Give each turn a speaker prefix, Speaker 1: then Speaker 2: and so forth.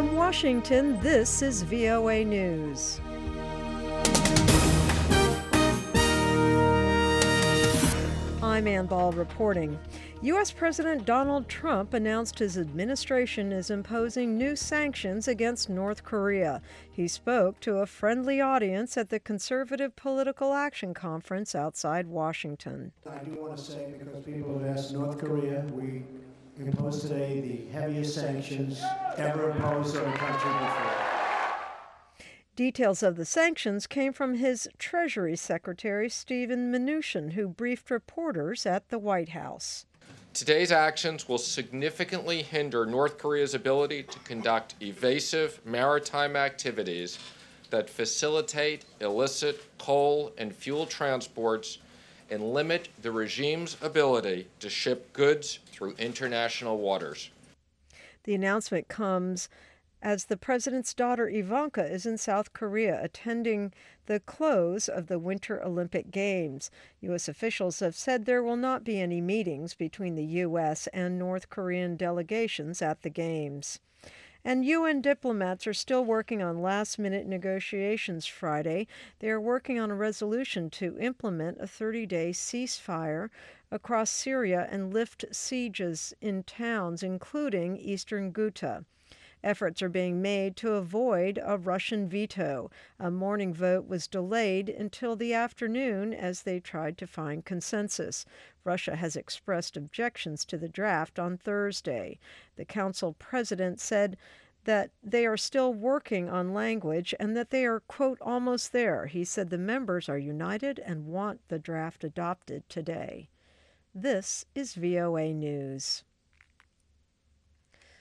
Speaker 1: From Washington, this is VOA News. I'm Ann Ball reporting. U.S. President Donald Trump announced his administration is imposing new sanctions against North Korea. He spoke to a friendly audience at the Conservative Political Action Conference outside Washington.
Speaker 2: I do want to say, because people have asked, North Korea, we impose today the heaviest sanctions ever imposed on a country before.
Speaker 1: Details of the sanctions came from his Treasury Secretary, Steven Mnuchin, who briefed reporters at the White House.
Speaker 3: Today's actions will significantly hinder North Korea's ability to conduct evasive maritime activities that facilitate illicit coal and fuel transports and limit the regime's ability to ship goods through international waters.
Speaker 1: The announcement comes as the president's daughter Ivanka is in South Korea attending the close of the Winter Olympic Games. U.S. officials have said there will not be any meetings between the U.S. and North Korean delegations at the Games. And UN diplomats are still working on last-minute negotiations Friday. They are working on a resolution to implement a 30-day ceasefire across Syria and lift sieges in towns, including eastern Ghouta. Efforts are being made to avoid a Russian veto. A morning vote was delayed until the afternoon as they tried to find consensus. Russia has expressed objections to the draft on Thursday. The council president said that they are still working on language and that they are, quote, almost there. He said the members are united and want the draft adopted today. This is VOA News.